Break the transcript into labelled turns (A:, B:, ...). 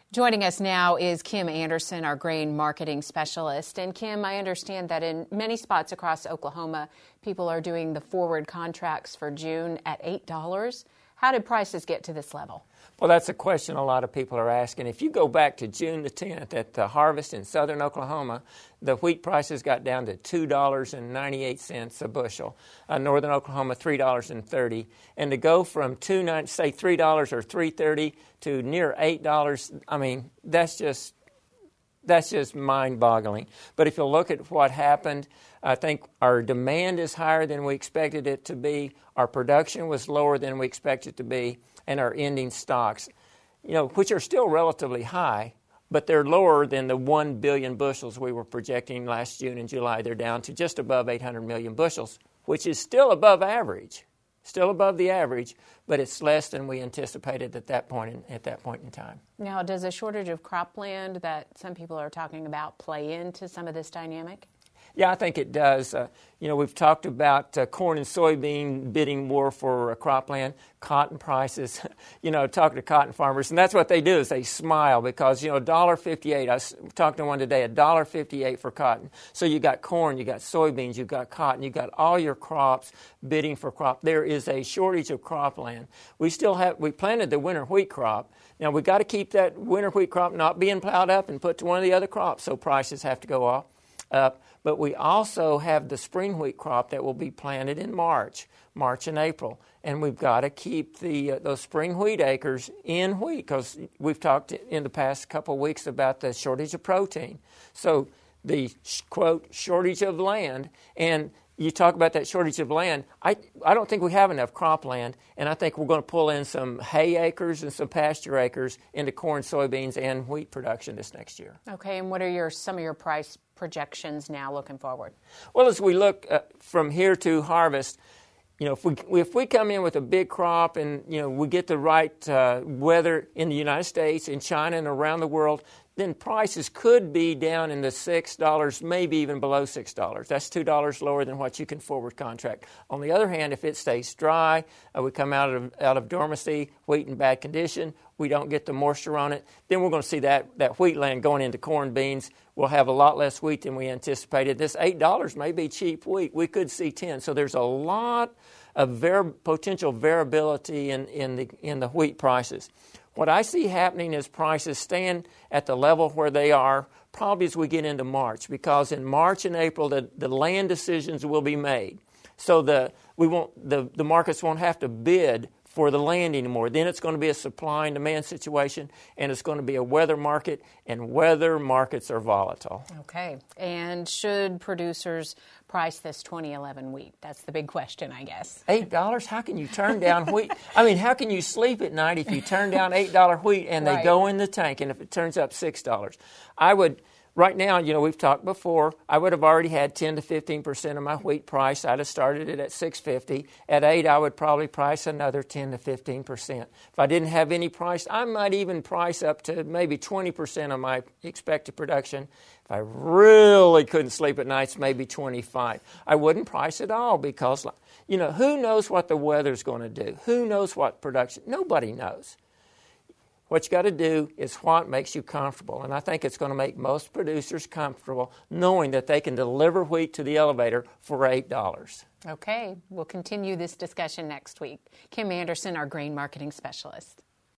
A: Joining us now is Kim Anderson, our grain marketing specialist. And Kim, I understand that in many spots across Oklahoma, people are doing the forward contracts for June at $8. How did prices get to this level?
B: Well, that's a question a lot of people are asking. If you go back to June the 10th at the harvest in southern Oklahoma, the wheat prices got down to $2.98 a bushel. Northern Oklahoma, $3.30. And to go from say $3 or $3.30 to near $8, I mean, that's just mind-boggling. But if you look at what happened, I think our demand is higher than we expected it to be. Our production was lower than we expected it to be. And our ending stocks, which are still relatively high, but they're lower than the 1 billion bushels we were projecting last June and July. They're down to just above 800 million bushels, which is still above average, still above the average, but it's less than we anticipated at that point in time.
A: Now, does a shortage of cropland that some people are talking about play into some of this dynamic?
B: Yeah, I think it does. We've talked about corn and soybean bidding war for cropland, cotton prices. Talking to cotton farmers, and that's what they do is they smile because, $1.58. I was talking to one today, $1.58 for cotton. So you got corn, you got soybeans, you got cotton, you got all your crops bidding for crop. There is a shortage of cropland. We planted the winter wheat crop. Now we got to keep that winter wheat crop not being plowed up and put to one of the other crops, so prices have to go up. But we also have the spring wheat crop that will be planted in March and April. And we've got to keep those spring wheat acres in wheat because we've talked in the past couple of weeks about the shortage of protein. So the, quote, shortage of land. And you talk about that shortage of land. I don't think we have enough cropland, and I think we're going to pull in some hay acres and some pasture acres into corn, soybeans, and wheat production this next year.
A: Okay, and what are some of your price projections now looking forward?
B: Well, as we look from here to harvest, if we come in with a big crop and we get the right weather in the United States, in China, and around the world, then prices could be down in the $6, maybe even below $6. That's $2 lower than what you can forward contract. On the other hand, if it stays dry, we come out of dormancy, wheat in bad condition, we don't get the moisture on it, then we're going to see that wheat land going into corn, beans. We'll have a lot less wheat than we anticipated. This $8 may be cheap wheat. We could see 10. So there's a lot of potential variability in the wheat prices. What I see happening is prices staying at the level where they are probably as we get into March, because in March and April the land decisions will be made. So the markets won't have to bid for the land anymore. Then it's going to be a supply and demand situation, and it's going to be a weather market, and weather markets are volatile.
A: Okay. And should producers price this 2011 wheat? That's the big question, I guess.
B: $8? How can you turn down wheat? I mean, how can you sleep at night if you turn down $8 wheat and they go in the tank, and if it turns up $6? Right now, we've talked before, I would have already had 10 to 15% of my wheat price. I'd have started it at $6.50. At $8, I would probably price another 10 to 15%. If I didn't have any price, I might even price up to maybe 20% of my expected production. If I really couldn't sleep at nights, maybe 25. I wouldn't price at all because, who knows what the weather's going to do? Who knows what production? Nobody knows. What you got to do is what makes you comfortable. And I think it's going to make most producers comfortable knowing that they can deliver wheat to the elevator for $8.
A: Okay. We'll continue this discussion next week. Kim Anderson, our grain marketing specialist.